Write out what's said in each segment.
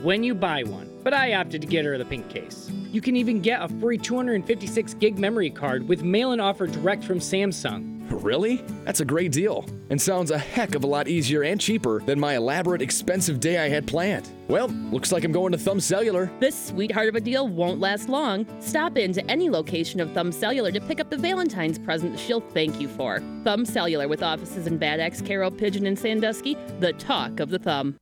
when you buy one, but I opted to get her the pink case. You can even get a free 256 gig memory card with mail-in offer direct from Samsung. Really? That's a great deal, and sounds a heck of a lot easier and cheaper than my elaborate, expensive day I had planned. Well, looks like I'm going to Thumb Cellular. This sweetheart of a deal won't last long. Stop into any location of Thumb Cellular to pick up the Valentine's present she'll thank you for. Thumb Cellular, with offices in Bad Axe, Caro, Pigeon, and Sandusky, the talk of the Thumb.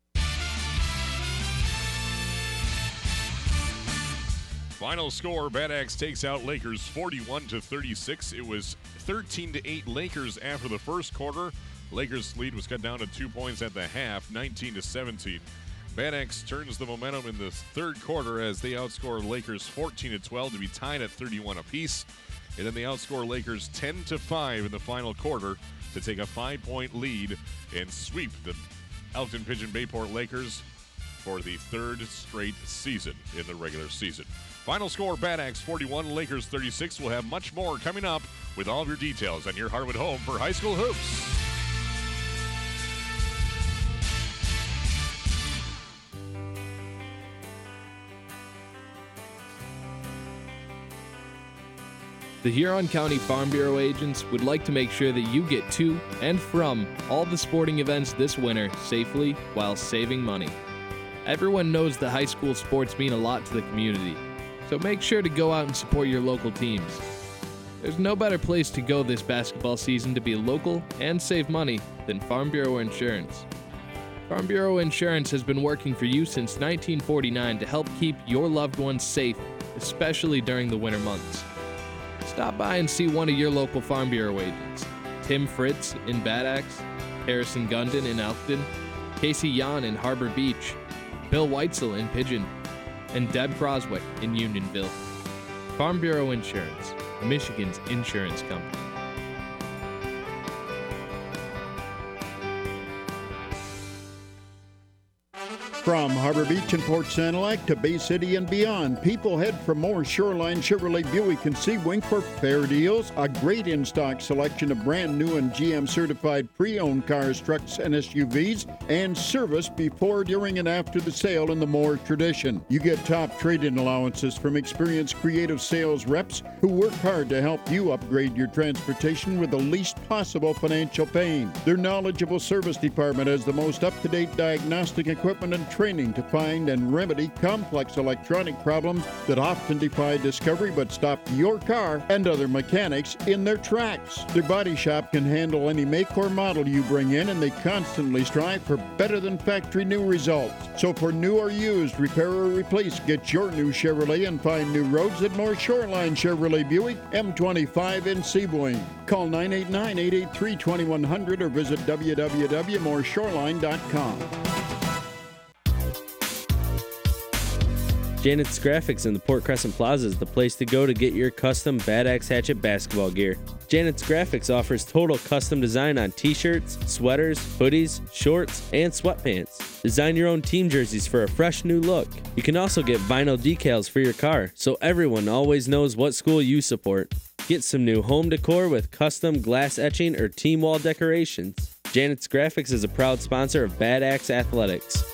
Final score, Bad Axe takes out Lakers 41-36. It was 13-8 Lakers after the first quarter. Lakers' lead was cut down to 2 points at the half, 19-17. Bad Axe turns the momentum in the third quarter as they outscore Lakers 14-12 to be tied at 31 apiece. And then they outscore Lakers 10-5 in the final quarter to take a 5-point lead and sweep the Elkton Pigeon Bayport Lakers for the third straight season in the regular season. Final score, Bad Axe 41, Lakers 36. We'll have much more coming up with all of your details on your Harwood home for high school hoops. The Huron County Farm Bureau agents would like to make sure that you get to and from all the sporting events this winter safely while saving money. Everyone knows that high school sports mean a lot to the community, so make sure to go out and support your local teams. There's no better place to go this basketball season to be local and save money than Farm Bureau Insurance. Farm Bureau Insurance has been working for you since 1949 to help keep your loved ones safe, especially during the winter months. Stop by and see one of your local Farm Bureau agents. Tim Fritz in Bad Axe, Harrison Gundon in Elkton, Casey Yan in Harbor Beach, Bill Weitzel in Pigeon, and Deb Croswick in Unionville. Farm Bureau Insurance, Michigan's insurance company. From Harbor Beach and Port Sanilac to Bay City and beyond, people head for more Shoreline Chevrolet Buick and Sebring for fair deals, a great in-stock selection of brand new and GM-certified pre-owned cars, trucks, and SUVs, and service before, during, and after the sale in the Moore tradition. You get top trade-in allowances from experienced creative sales reps who work hard to help you upgrade your transportation with the least possible financial pain. Their knowledgeable service department has the most up-to-date diagnostic equipment and training to find and remedy complex electronic problems that often defy discovery but stop your car and other mechanics in their tracks. Their body shop can handle any make or model you bring in, and they constantly strive for better than factory new results. So for new or used, repair or replace, get your new Chevrolet and find new roads at more Shoreline Chevrolet Buick, M25 in Sebring. Call 989-883-2100 or visit www.moreshoreline.com. Janet's Graphics in the Port Crescent Plaza is the place to go to get your custom Bad Axe Hatchet basketball gear. Janet's Graphics offers total custom design on t-shirts, sweaters, hoodies, shorts, and sweatpants. Design your own team jerseys for a fresh new look. You can also get vinyl decals for your car, so everyone always knows what school you support. Get some new home decor with custom glass etching or team wall decorations. Janet's Graphics is a proud sponsor of Bad Axe Athletics.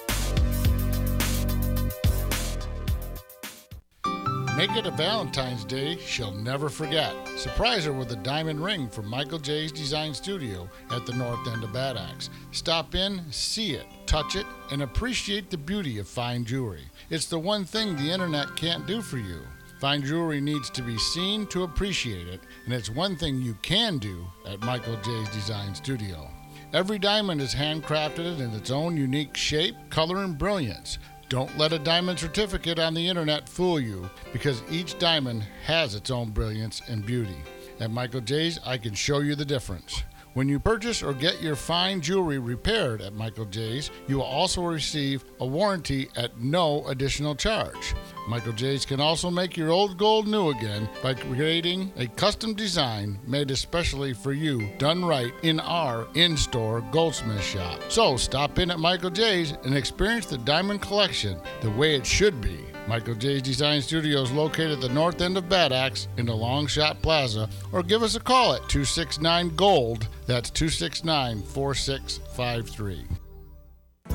Make it a Valentine's Day she'll never forget. Surprise her with a diamond ring from Michael J's Design Studio at the north end of Bad Axe. Stop in, see it, touch it, and appreciate the beauty of fine jewelry. It's the one thing the internet can't do for you. Fine jewelry needs to be seen to appreciate it, and it's one thing you can do at Michael J's Design Studio. Every diamond is handcrafted in its own unique shape, color, and brilliance. Don't let a diamond certificate on the internet fool you, because each diamond has its own brilliance and beauty. At Michael J's, I can show you the difference. When you purchase or get your fine jewelry repaired at Michael J's, you will also receive a warranty at no additional charge. Michael J's can also make your old gold new again by creating a custom design made especially for you, done right in our in-store goldsmith shop. So stop in at Michael J's and experience the diamond collection the way it should be. Michael J's Design Studio is located at the north end of Bad Axe in the Long Shot Plaza, or give us a call at 269-GOLD. That's 269-4653.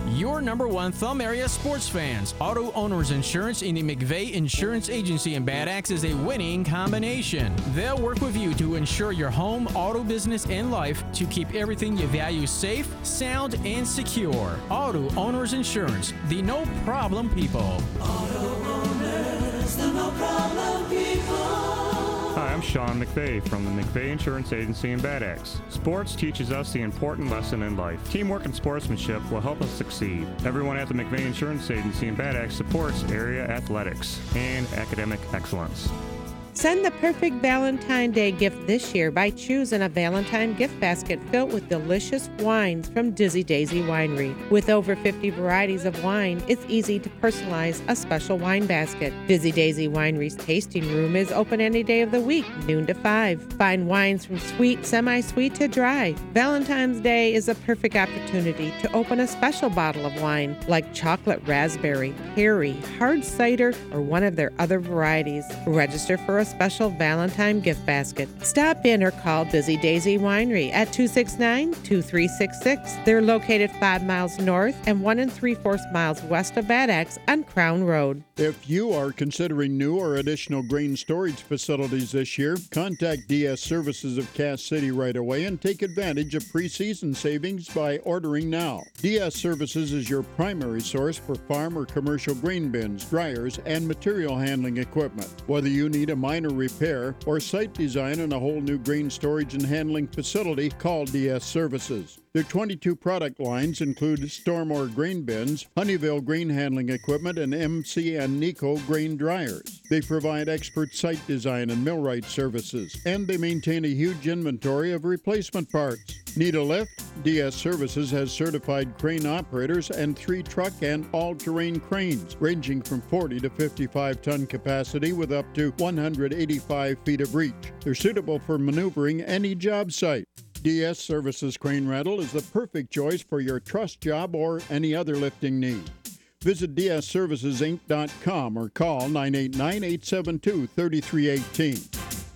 Your number one Thumb area sports fans. Auto Owners Insurance in the McVeigh Insurance Agency in Bad Axe is a winning combination. They'll work with you to insure your home, auto business, and life to keep everything you value safe, sound, and secure. Auto Owners Insurance, the no problem people. Auto Owners, the no problem people. Hi, I'm Sean McVeigh from the McVeigh Insurance Agency in Bad Axe. Sports teaches us the important lesson in life. Teamwork and sportsmanship will help us succeed. Everyone at the McVeigh Insurance Agency in Bad Axe supports area athletics and academic excellence. Send the perfect Valentine Day gift this year by choosing a Valentine gift basket filled with delicious wines from Dizzy Daisy Winery. With over 50 varieties of wine, it's easy to personalize a special wine basket. Dizzy Daisy Winery's tasting room is open any day of the week, noon to 5. Find wines from sweet, semi-sweet to dry. Valentine's Day is a perfect opportunity to open a special bottle of wine like chocolate raspberry, perry, hard cider, or one of their other varieties. Register for a special Valentine gift basket. Stop in or call Dizzy Daisy Winery at 269-2366. They're located 5 miles north and 1 3/4 miles west of Bad Axe on Crown Road. If you are considering new or additional grain storage facilities this year, contact DS Services of Cass City right away and take advantage of preseason savings by ordering now. DS Services is your primary source for farm or commercial grain bins, dryers, and material handling equipment. Whether you need a minor repair or site design on a whole new grain storage and handling facility, call DS Services. Their 22 product lines include Stormore grain bins, Honeyville grain handling equipment, and MC and Nico grain dryers. They provide expert site design and millwright services, and they maintain a huge inventory of replacement parts. Need a lift? DS Services has certified crane operators and 3 truck and all-terrain cranes, ranging from 40 to 55-ton capacity with up to 185 feet of reach. They're suitable for maneuvering any job site. DS Services Crane Rental is the perfect choice for your truss job or any other lifting need. Visit dsservicesinc.com or call 989-872-3318.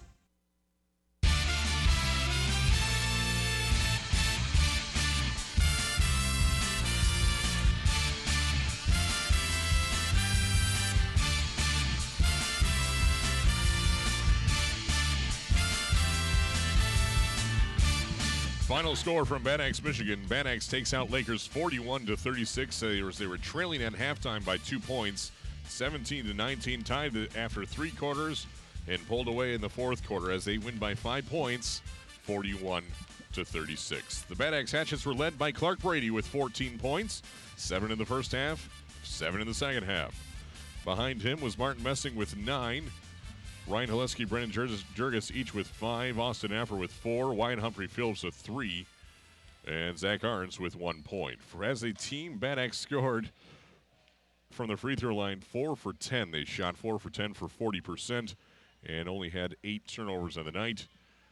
Final score from Bad Axe, Michigan. Bad Axe takes out Lakers 41-36. They were trailing at halftime by 2 points, 17-19, tied after 3 quarters, and pulled away in the fourth quarter as they win by 5 points, 41-36. The Bad Axe Hatchets were led by Clark Brady with 14 points, 7 in the first half, 7 in the second half. Behind him was Martin Messing with 9. Ryan Haleski, Brennan Jurgis each with 5. Austin Affer with 4. Wyatt Humphrey Phillips with 3. And Zach Arns with 1 point. As a team, Bad Axe scored from the free throw line 4 for 10. They shot 4 for 10 for 40% and only had 8 turnovers on the night.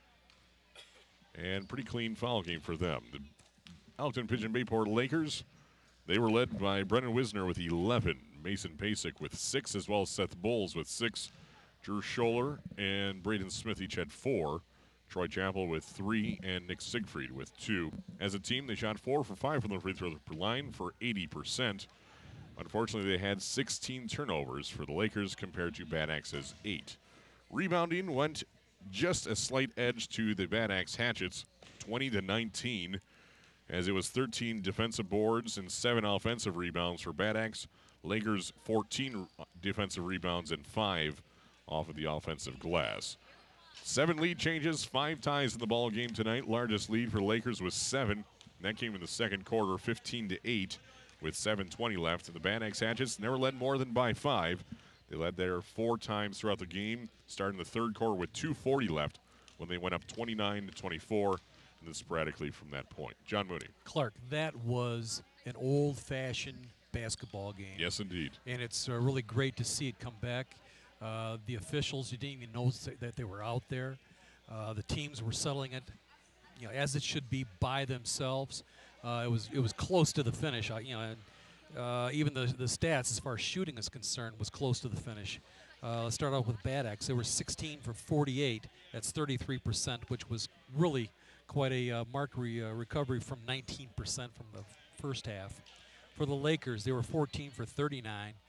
And pretty clean foul game for them. The Elkton Pigeon Bayport Lakers, they were led by Brennan Wisner with 11. Mason Pasek with 6, as well as Seth Bowles with 6. Drew Scholler and Braden Smith each had 4. Troy Chappell with 3, and Nick Siegfried with 2. As a team, they shot 4 for 5 from the free throw line for 80%. Unfortunately, they had 16 turnovers for the Lakers compared to Bad Axe's 8. Rebounding went just a slight edge to the Bad Axe Hatchets, 20-19, as it was 13 defensive boards and 7 offensive rebounds for Bad Axe. Lakers 14 defensive rebounds and 5 off of the offensive glass. 7 lead changes, 5 ties in the ball game tonight. Largest lead for Lakers was 7. And that came in the second quarter, 15-8, with 7:20 left. And the Bad Axe Hatchets never led more than by 5. They led there 4 times throughout the game, starting the third quarter with 2:40 left when they went up 29-24, and then sporadically from that point. John Mooney. Clark, that was an old-fashioned basketball game. Yes, indeed. And it's really great to see it come back. The officials, you didn't even know that they were out there. The teams were settling it, as it should be by themselves. It was close to the finish. Even the stats as far as shooting is concerned was close to the finish. Let's start off with Bad Axe. They were 16 for 48. That's 33%, which was really quite a marked recovery from 19% from the first half. For the Lakers, they were 14 for 39.